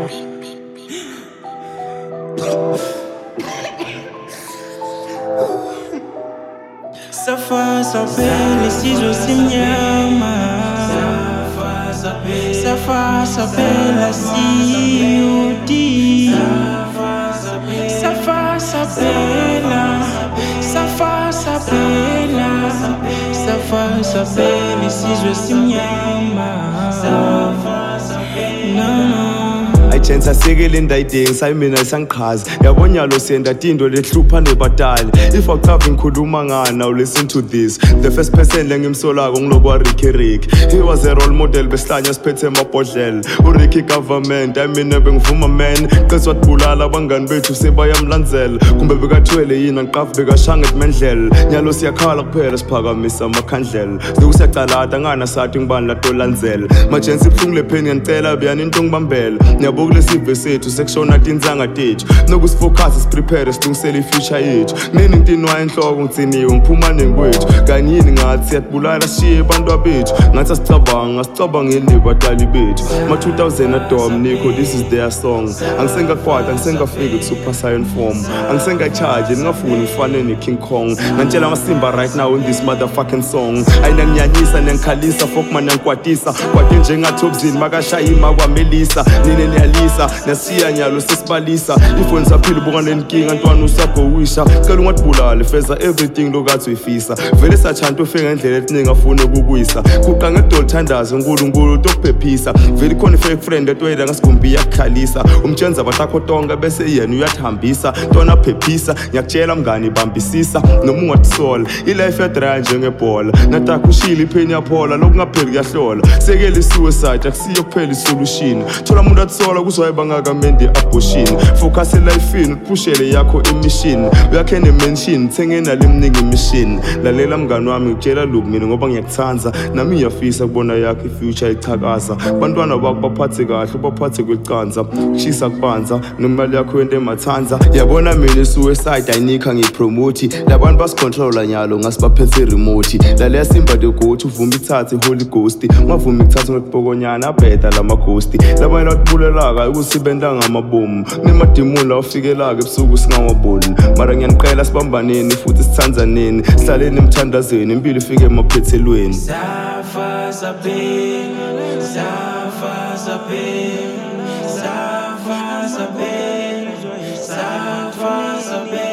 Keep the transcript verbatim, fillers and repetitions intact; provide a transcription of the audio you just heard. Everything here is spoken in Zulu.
Safa sapele sizwe simnyama, safa sapela siyudi, safa sapela, safa sapela, safa sapele sizwe simnyama. No. Ayithensa sekele ndayidinga sayimina isangiqhaza yabona nyalo senda tindo lehlupha nebadali. If I cover ngikhuluma ngani, now listen to this. The first person lengimsolako ngilokwa Ricky Rick. He was a role model beslanya siphethe emabhodlela. uRicky government I mean bengivuma man. Qeswa tibulala abangani bethu sebayamlandzela. Kumbe bekathwele yini ngiqafu bekashanga etmendlela. Nyalo siyakhala kuphela siphakamisa amakhandlela. Sekusiyacalata ngana sathi ngibani latolandzela. Majensi ibhlungu lepheni ngicela beyani into ngibambela. Kule sive sethu sekushona tinzanga tethu nokusifocus siprepare silungisele ifuture yethu. Nini ntinwa enhloko ngitsiniwe ngiphuma nenkwethu kanye yini ngathi siyatibulala siye abantu bethu ngathi asicabanga sicabangeni nebadali bethu. Ma two thousand adom Nico, this is their song. Angisengakwata angisengafika ku Super Saiyan form, angisengacharge ngingafuni ngifane ne King Kong. Ngantshela amasimba right now in this motherfucking song. Ayinanyanyisa nengikhalisa fuck man ngikwatisa kwathi njengathobzini makashayima kwamelisa nini niyalisa nasiya nyalo sesibalisa. Ifoni saphila ubuka nenkinga ntwana usagowisha cela ungatibulali feza everything lokathi uyifisa. Vele sathanda ufika ngendlela etiningi afune ukukuyisa. Kuqa ngedolo thandazo uNkulunkulu tokuphephisa. Vele khona fake friend etwela ngasigumbi yakukhalisa. Umtshenza batakho tonke bese yena uyathambisa ntwana phephisa. Ngiyakutshela mngani bambisisa noma ungatisola ilife yadry njengebhola. Natakho ushila ipheni yaphola lokungapheli kuyahlola. Sekele isuicide akusiyo kuphela isolution. Thola umuntu atsola kuzoyiba ngakamendi abortion. Focus elifini upushele yakho emission. Uyakhe nemention thengena lemningi emission. Lalela mngani wami ngitshela lokhu mina ngoba ngiyakuthanza. Nami ngiyafisa kubona yakho ifuture ichakaza. Bantwana bakho baphathe kahle baphathe kwecanza. Shisa kubanza nemali yakho yente emathanza. Yabona mina suicide ayinikha ngipromote. Labantu basicontrola nyalo ngasibaphethe remote. Laleya simba de goat uvuma ithathe Holy Ghost. Mavuma ithathe ngokubhokonyana abheda lama ghost. Labantu batibulelaka ukusibenda ngamabomu. Nemadimoni la ufikelaka ebusuku singawaboni. Mara ngiyaniqela sibambaneni futhi sithanzaneni. Sihlaleni emthandazweni impilo ifike emaphethelweni. Safa sapela, safa sapela, safa sapela, safa sapela.